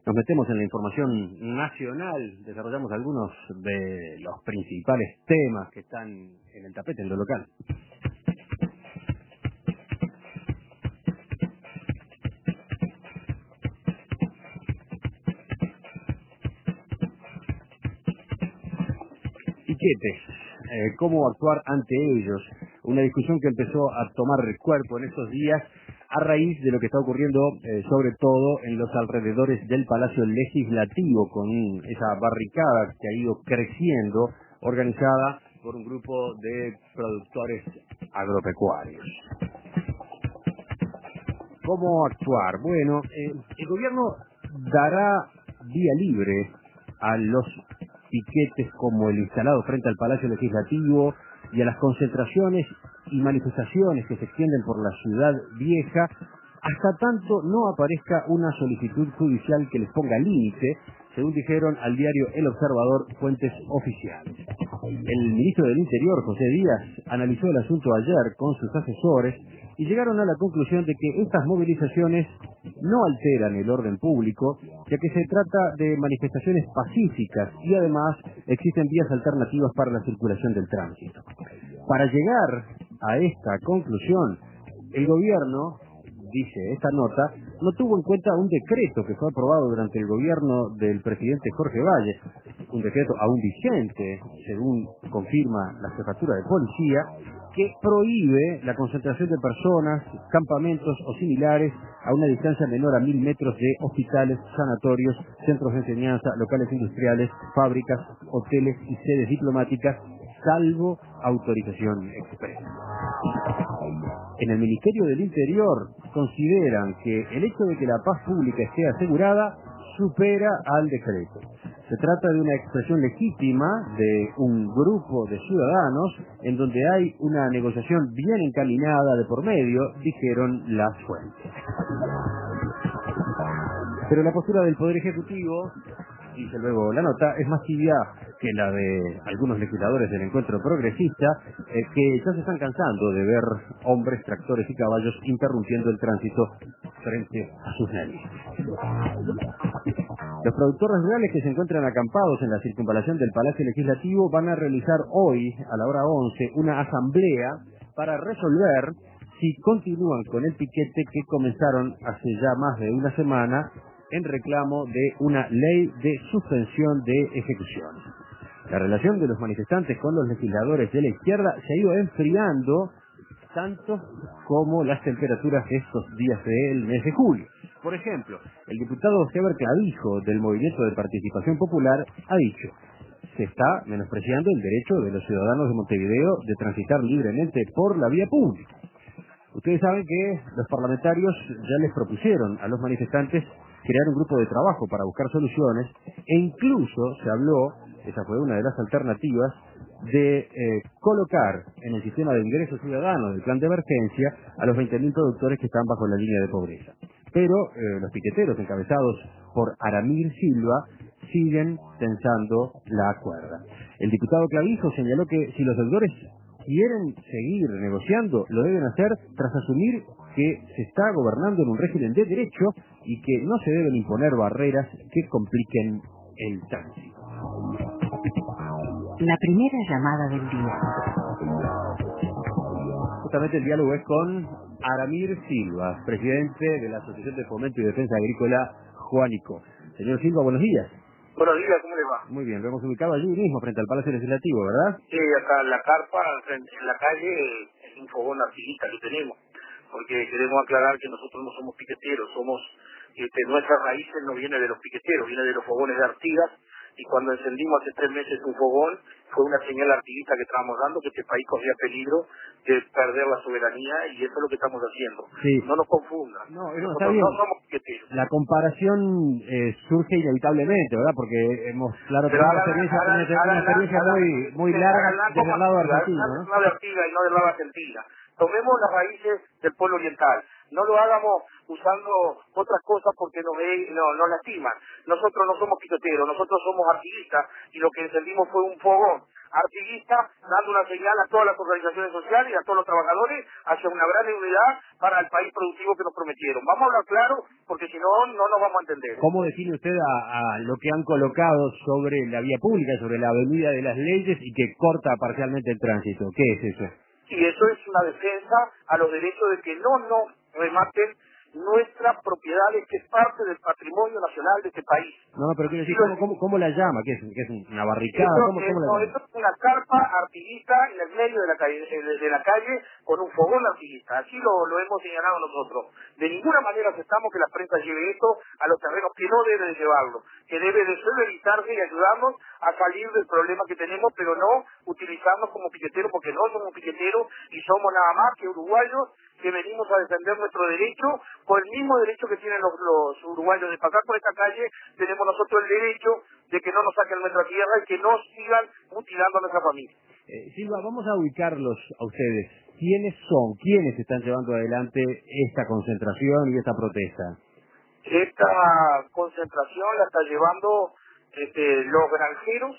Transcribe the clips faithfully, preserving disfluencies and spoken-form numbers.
Nos metemos en la información nacional, desarrollamos algunos de los principales temas que están en el tapete en lo local. Piquetes, eh, cómo actuar ante ellos, una discusión que empezó a tomar cuerpo en estos días a raíz de lo que está ocurriendo eh, sobre todo en los alrededores del Palacio Legislativo, con esa barricada que ha ido creciendo, organizada por un grupo de productores agropecuarios. ¿Cómo actuar? Bueno, eh, el gobierno dará vía libre a los piquetes como el instalado frente al Palacio Legislativo y a las concentraciones y manifestaciones que se extienden por la ciudad vieja, hasta tanto no aparezca una solicitud judicial que les ponga límite, según dijeron al diario El Observador fuentes oficiales. El ministro del Interior, José Díaz, analizó el asunto ayer con sus asesores y llegaron a la conclusión de que estas movilizaciones no alteran el orden público, ya que se trata de manifestaciones pacíficas y además existen vías alternativas para la circulación del tránsito. Para llegar a esta conclusión, el gobierno, dice esta nota, no tuvo en cuenta un decreto que fue aprobado durante el gobierno del presidente Jorge Valle, un decreto aún vigente, según confirma la jefatura de policía, que prohíbe la concentración de personas, campamentos o similares a una distancia menor a mil metros de hospitales, sanatorios, centros de enseñanza, locales industriales, fábricas, hoteles y sedes diplomáticas, salvo autorización expresa. En el Ministerio del Interior consideran que el hecho de que la paz pública esté asegurada supera al decreto. Se trata de una expresión legítima de un grupo de ciudadanos en donde hay una negociación bien encaminada de por medio, dijeron las fuentes. Pero la postura del Poder Ejecutivo, dice luego la nota, es más tibia que la de algunos legisladores del encuentro progresista, eh, que ya se están cansando de ver hombres, tractores y caballos interrumpiendo el tránsito frente a sus narices. Los productores rurales que se encuentran acampados en la circunvalación del Palacio Legislativo van a realizar hoy, a la hora once, una asamblea para resolver si continúan con el piquete que comenzaron hace ya más de una semana en reclamo de una ley de suspensión de ejecuciones. La relación de los manifestantes con los legisladores de la izquierda se ha ido enfriando tanto como las temperaturas de estos días del mes de julio. Por ejemplo, el diputado Heber Clavijo del Movimiento de Participación Popular ha dicho: se está menospreciando el derecho de los ciudadanos de Montevideo de transitar libremente por la vía pública. Ustedes saben que los parlamentarios ya les propusieron a los manifestantes crear un grupo de trabajo para buscar soluciones e incluso se habló, esa fue una de las alternativas, de eh, colocar en el sistema de ingresos ciudadanos del plan de emergencia a los veinte mil productores que están bajo la línea de pobreza. Pero eh, los piqueteros encabezados por Aramir Silva siguen tensando la cuerda. El diputado Clavijo señaló que si los deudores quieren seguir negociando, lo deben hacer tras asumir que se está gobernando en un régimen de derecho y que no se deben imponer barreras que compliquen el tránsito. La primera llamada del día. Justamente el diálogo es con Aramir Silva, presidente de la Asociación de Fomento y Defensa Agrícola Juanico. Señor Silva, buenos días. Buenos días, ¿cómo le va? Muy bien, lo hemos ubicado allí mismo, frente al Palacio Legislativo, ¿verdad? Sí, acá en la carpa, en la calle, es un fogón artillista que tenemos, porque queremos aclarar que nosotros no somos piqueteros, somos, este, nuestras raíces no vienen de los piqueteros, vienen de los fogones de Artigas, y cuando encendimos hace tres meses un fogón, fue una señal artiguista que estábamos dando, que este país corría peligro de perder la soberanía, y eso es lo que estamos haciendo. Sí. No nos confundan, No, no, nosotros no somos piqueteros. La comparación eh, surge inevitablemente, ¿verdad? Porque hemos, claro, Pero tenemos una hagan, experiencia, hagan, una, una hagan, experiencia hagan, muy, muy larga hagan desde el lado argentino, hagan ¿no? del lado de Artigas y no del lado argentino. Tomemos las raíces del pueblo oriental. No lo hagamos usando otras cosas porque nos, no, nos lastiman. Nosotros no somos piqueteros, nosotros somos artiguistas y lo que encendimos fue un fogón artiguista, dando una señal a todas las organizaciones sociales y a todos los trabajadores hacia una gran unidad para el país productivo que nos prometieron. Vamos a hablar claro, porque si no, no nos vamos a entender. ¿Cómo define usted a, a lo que han colocado sobre la vía pública, sobre la avenida de las Leyes y que corta parcialmente el tránsito? ¿Qué es eso? Y eso es una defensa a los derechos de que no nos rematen nuestras propiedades, que es parte del patrimonio nacional de este país. No, no, pero quiero decir, ¿cómo, cómo, cómo la llama? ¿Qué es, qué es una barricada? Esto, ¿Cómo, cómo la esto, llama? esto es una carpa artiguista en el medio de la calle, de, de la calle con un fogón artiguista. Así lo, lo hemos señalado nosotros. De ninguna manera aceptamos que la prensa lleve esto a los terrenos que no debe de llevarlo, que debe de solidarizarse y ayudarnos a salir del problema que tenemos, pero no utilizarnos como piqueteros, porque no somos piqueteros y somos nada más que uruguayos que venimos a defender nuestro derecho, con el mismo derecho que tienen los, los uruguayos de pasar por esta calle. Tenemos nosotros el derecho de que no nos saquen nuestra tierra y que no sigan mutilando a nuestra familia. Eh, Silva, vamos a ubicarlos a ustedes. ¿Quiénes son? ¿Quiénes están llevando adelante esta concentración y esta protesta? Esta concentración la está llevando este, los granjeros,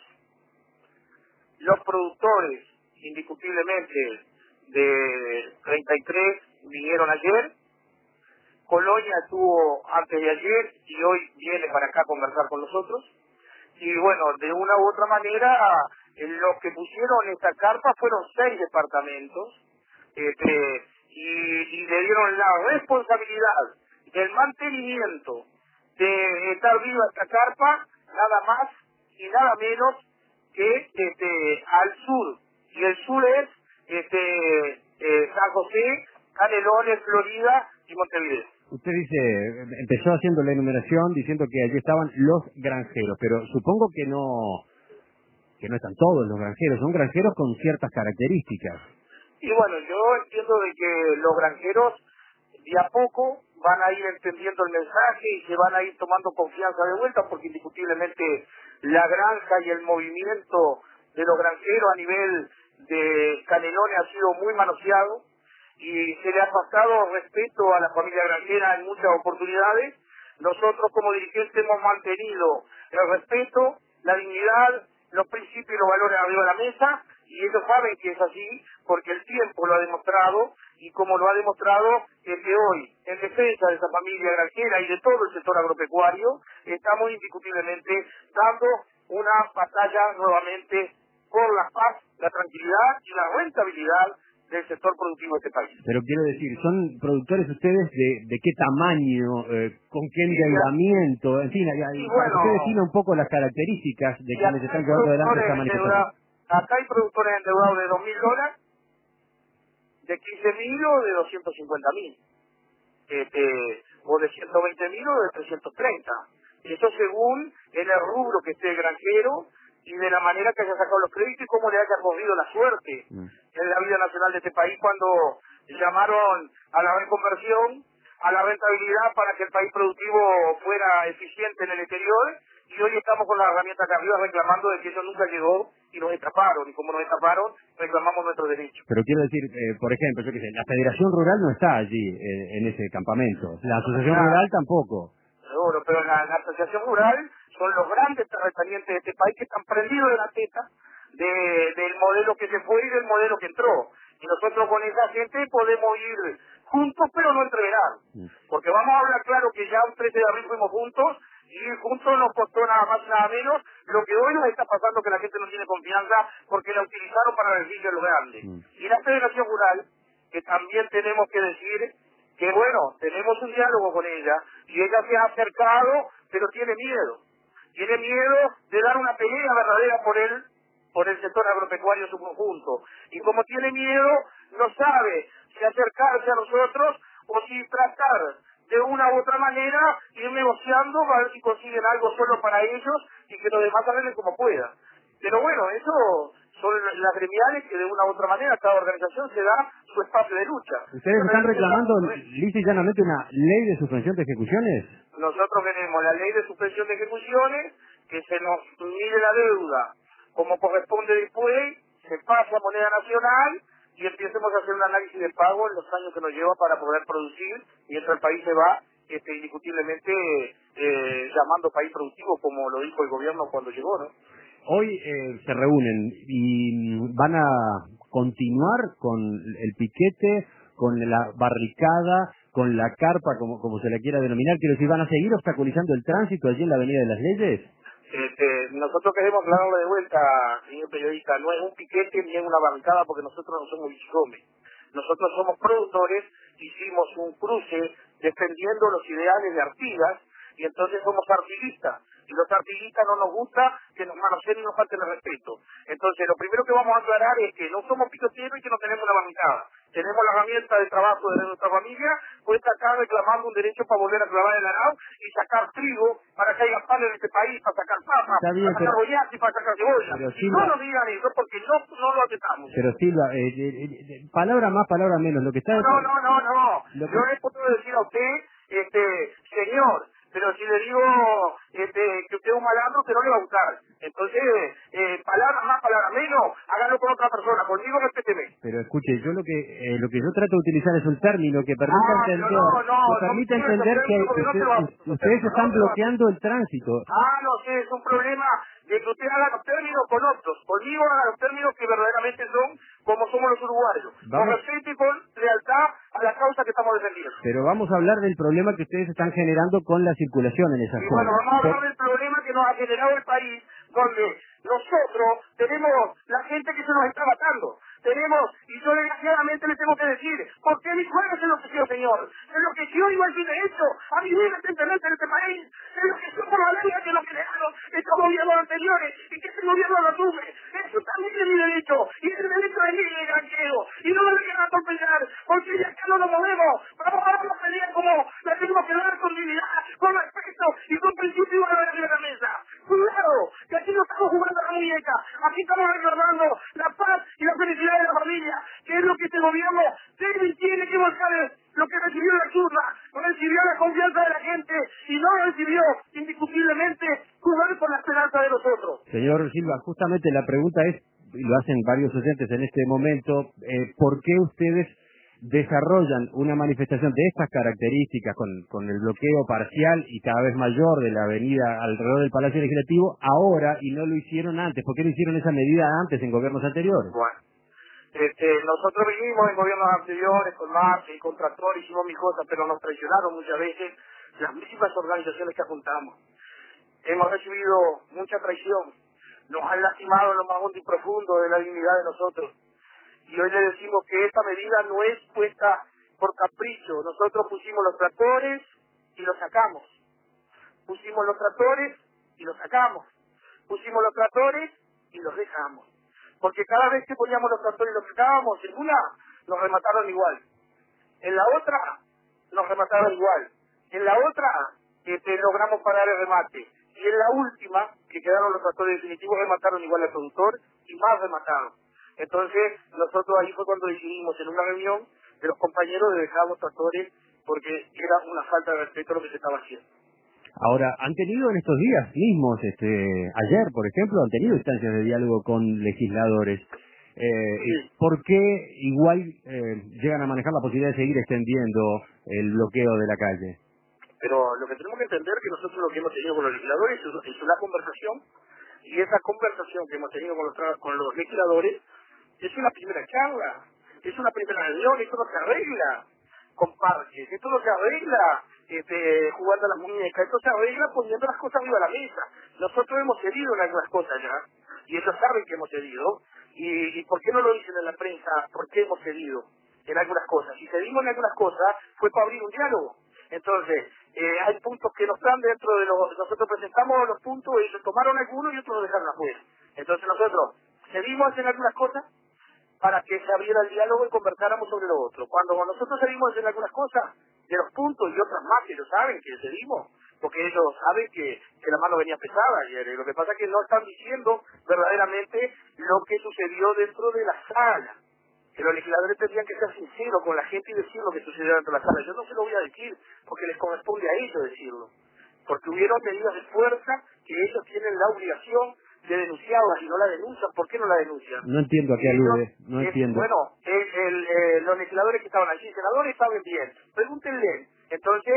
los productores, indiscutiblemente, de treinta y tres vinieron ayer. Colonia estuvo antes de ayer y hoy viene para acá a conversar con nosotros. Y bueno, de una u otra manera, eh, los que pusieron esta carpa fueron seis departamentos, este, y, y le dieron la responsabilidad del mantenimiento de estar viva esta carpa, nada más y nada menos que este, al sur. Y el sur es este, eh, San José, Canelones, Florida y Montevideo. Usted dice, empezó haciendo la enumeración diciendo que allí estaban los granjeros, pero supongo que no que no están todos los granjeros, son granjeros con ciertas características. Y bueno, yo entiendo de que los granjeros de a poco van a ir entendiendo el mensaje y se van a ir tomando confianza de vuelta, porque indiscutiblemente la granja y el movimiento de los granjeros a nivel de Canelones ha sido muy manoseado y se le ha faltado respeto a la familia granjera en muchas oportunidades. Nosotros como dirigentes hemos mantenido el respeto, la dignidad, los principios y los valores arriba de la mesa, y ellos saben que es así porque el tiempo lo ha demostrado, y como lo ha demostrado es que hoy, en defensa de esa familia granjera y de todo el sector agropecuario, estamos indiscutiblemente dando una batalla nuevamente por la paz, la tranquilidad y la rentabilidad del sector productivo de este país. Pero quiero decir, ¿son productores ustedes de, de qué tamaño, eh, con qué endeudamiento? En fin, y bueno, usted define un poco las características de quienes están hay llevando adelante esta productores manifestación. endeudados, acá hay productores endeudados de dos mil dólares, de quince mil o de doscientos cincuenta mil, este, o de ciento veinte mil o de trescientos treinta. Eso según en el rubro que esté el granjero y de la manera que haya sacado los créditos y cómo le haya corrido la suerte Mm. en la vida nacional de este país cuando llamaron a la reconversión, a la rentabilidad para que el país productivo fuera eficiente en el exterior, y hoy estamos con la herramienta acá arriba reclamando de que eso nunca llegó y nos escaparon, y como nos escaparon, reclamamos nuestros derechos. Pero quiero decir, eh, por ejemplo, yo qué sé, la Federación Rural no está allí, eh, en ese campamento. La Asociación Nada. Rural tampoco. Seguro, pero la, la asociación rural son los grandes terratenientes de este país que están prendidos de la teta de, del modelo que se fue y del modelo que entró. Y nosotros con esa gente podemos ir juntos, pero no entregar. Mm. Porque vamos a hablar claro que ya un trece de abril fuimos juntos, y ir juntos nos costó nada más y nada menos lo que hoy nos está pasando, que la gente no tiene confianza porque la utilizaron para beneficio de los grandes. Mm. Y la Federación Rural, que también tenemos que decir que bueno, tenemos un diálogo con ella y ella se ha acercado, pero tiene miedo. Tiene miedo de dar una pelea verdadera por él, por el sector agropecuario en su conjunto. Y como tiene miedo, no sabe si acercarse a nosotros o si tratar de una u otra manera ir negociando para ver si consiguen algo solo para ellos y que los demás arreglen como puedan. Pero bueno, eso son las gremiales que de una u otra manera cada organización se da su espacio de lucha. ¿Ustedes están reclamando lisa y llanamente una ley de suspensión de ejecuciones? Nosotros queremos la ley de suspensión de ejecuciones, que se nos mide la deuda como corresponde después, se pasa a moneda nacional y empecemos a hacer un análisis de pago en los años que nos lleva para poder producir, y mientras el país se va este, indiscutiblemente eh, llamando país productivo, como lo dijo el gobierno cuando llegó, ¿no? Hoy eh, se reúnen y van a continuar con el piquete, con la barricada, con la carpa, como, como se la quiera denominar. Quiero decir, ¿van a seguir obstaculizando el tránsito allí en la Avenida de las Leyes? Este, nosotros queremos aclararle de vuelta, señor periodista, no es un piquete ni es una barricada, porque nosotros no somos bichigome. Nosotros somos productores, hicimos un cruce defendiendo los ideales de Artigas, y entonces somos artiguistas. Y los artiguistas no nos gusta que nos manoseen y nos falten el respeto. Entonces, lo primero que vamos a aclarar es que no somos piqueteros y que no tenemos la barricada. Tenemos la herramienta de trabajo de nuestra familia, pues acá reclamando un derecho para volver a clavar el arao y sacar trigo para que haya pan en este país, para sacar papas, Está bien, para sacar pero, boyas y para sacar cebolla. pero Y Silva, no nos digan eso porque no, no lo aceptamos. pero Silva, eh, eh, eh, palabra más, palabra menos. Lo que está... No, no, no, no. Lo que... Yo le puedo decir a usted, este, señor, pero si le digo este, que usted es un malandro, usted no le va a gustar. Entonces, eh, palabras más, palabras menos, hágalo con otra persona. Conmigo respéteme. Pero escuche, yo lo que eh, lo que yo trato de utilizar es un término que permita Ah, pero entender, no, no, que no permite quiero ese entender término que porque no se usted- lo va a u- ustedes no están se lo va a bloqueando el tránsito. Ah, no sé, es un problema de que usted haga los términos con otros. Conmigo haga los términos que verdaderamente son como somos los uruguayos. Con Vamos, respeto y con lealtad a la causa que estamos defendiendo. pero vamos a hablar del problema que ustedes están generando con la circulación en esa Y bueno, zona. vamos a hablar Por- del problema que nos ha generado el país, donde nosotros tenemos la gente que se nos está matando. Tenemos, y yo desgraciadamente le tengo que decir, ¿por qué mi suegro se enloqueció, señor? Se enloqueció igual que de hecho, a vivir recientemente en este país. Se enloqueció por la ley que nos generaron estos gobiernos anteriores y que este gobierno lo asume. Eso también es mi derecho, y el derecho de mi granjero. Y no me dejen atropellar, porque ya que no nos movemos, vamos a pelear como la tenemos que dar con dignidad, con respeto y con principio de la mesa. Cuidado, que aquí no estamos jugando a la muñeca, aquí estamos recordando la paz y la felicidad de la familia, que es lo que este gobierno debe y tiene que buscar, lo que recibió la urna, recibió la confianza de la gente y no recibió indiscutiblemente jugar por la esperanza de nosotros. Señor Silva, justamente la pregunta es, y lo hacen varios oyentes en este momento, eh, ¿por qué ustedes desarrollan una manifestación de estas características con, con el bloqueo parcial y cada vez mayor de la avenida alrededor del Palacio Legislativo ahora y no lo hicieron antes? ¿Por qué no hicieron esa medida antes en gobiernos anteriores? Bueno, este, nosotros vivimos en gobiernos anteriores con Marx y con Tractor, hicimos mis cosas, pero nos traicionaron muchas veces las mismas organizaciones que apuntamos. Hemos recibido mucha traición, nos han lastimado en lo más hondo y profundo de la dignidad de nosotros. Y hoy le decimos que esta medida no es puesta por capricho. Nosotros pusimos los tractores y los sacamos. Pusimos los tractores y los sacamos. Pusimos los tractores y los dejamos. Porque cada vez que poníamos los tractores y los sacábamos, en una nos remataron igual. En la otra nos remataron igual. En la otra este, logramos parar el remate. Y en la última, que quedaron los tractores definitivos, remataron igual al productor y más remataron. Entonces, nosotros ahí fue cuando decidimos en una reunión de los compañeros de dejar los tractores porque era una falta de respeto lo que se estaba haciendo. Ahora, ¿han tenido en estos días mismos, este, ayer, por ejemplo, han tenido instancias de diálogo con legisladores? Eh, Sí. ¿Por qué igual eh, llegan a manejar la posibilidad de seguir extendiendo el bloqueo de la calle? Pero lo que tenemos que entender es que nosotros lo que hemos tenido con los legisladores es, es una conversación, y esa conversación que hemos tenido con los, tra- con los legisladores es una primera charla, es una primera reunión, esto no se arregla con parches, esto no se arregla este, jugando a las muñecas, esto se arregla poniendo las cosas arriba de la mesa. Nosotros hemos cedido en algunas cosas ya, y ellos saben que hemos cedido, y, y ¿por qué no lo dicen en la prensa? ¿Por qué hemos cedido en algunas cosas? Si cedimos en algunas cosas fue para abrir un diálogo. Entonces, eh, hay puntos que no están dentro de los... Nosotros presentamos los puntos, ellos tomaron algunos y otros los dejaron afuera. Entonces nosotros cedimos en algunas cosas para que se abriera el diálogo y conversáramos sobre lo otro. Cuando nosotros cedimos en algunas cosas, de los puntos y otras más que ellos saben que cedimos, porque ellos saben que, que la mano venía pesada ayer. Y lo que pasa es que no están diciendo verdaderamente lo que sucedió dentro de la sala. Que los legisladores tendrían que ser sinceros con la gente y decir lo que sucedió dentro de la sala. Yo no se lo voy a decir porque les corresponde a ellos decirlo. Porque hubieron medidas de fuerza que ellos tienen la obligación de denunciarlas y no la denuncian. ¿Por qué no la denuncian? No entiendo a qué Ellos, alude, no es, entiendo. bueno, el, el, eh, los legisladores que estaban allí, senadores, saben bien. Pregúntenle. Entonces,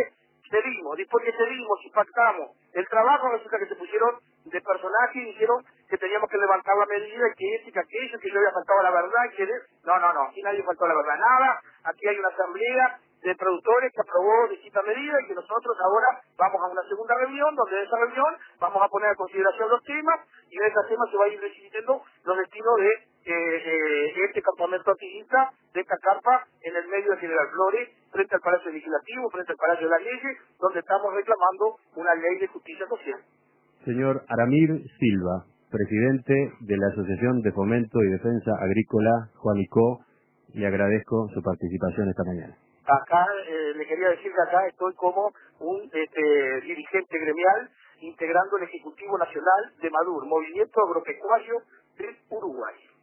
cedimos, después que cedimos y pactamos el trabajo, resulta que se pusieron de personaje y dijeron que teníamos que levantar la medida, que este, que aquello, que yo había faltado a la verdad, que de... no, no, no, aquí nadie faltó a la verdad, nada, aquí hay una asamblea de productores que aprobó distintas medidas y que nosotros ahora vamos a una segunda reunión, donde en esa reunión vamos a poner a consideración los temas y en esos temas se va a ir decidiendo los destinos de eh, eh, este campamento activista, de esta carpa en el medio de General Flores, frente al Palacio Legislativo, frente al Palacio de las Leyes, donde estamos reclamando una ley de justicia social. Señor Aramir Silva, presidente de la Asociación de Fomento y Defensa Agrícola Juanico, le agradezco su participación esta mañana. Acá eh, le quería decir que acá estoy como un este, dirigente gremial integrando el Ejecutivo Nacional de MADUR, Movimiento Agropecuario del Uruguay.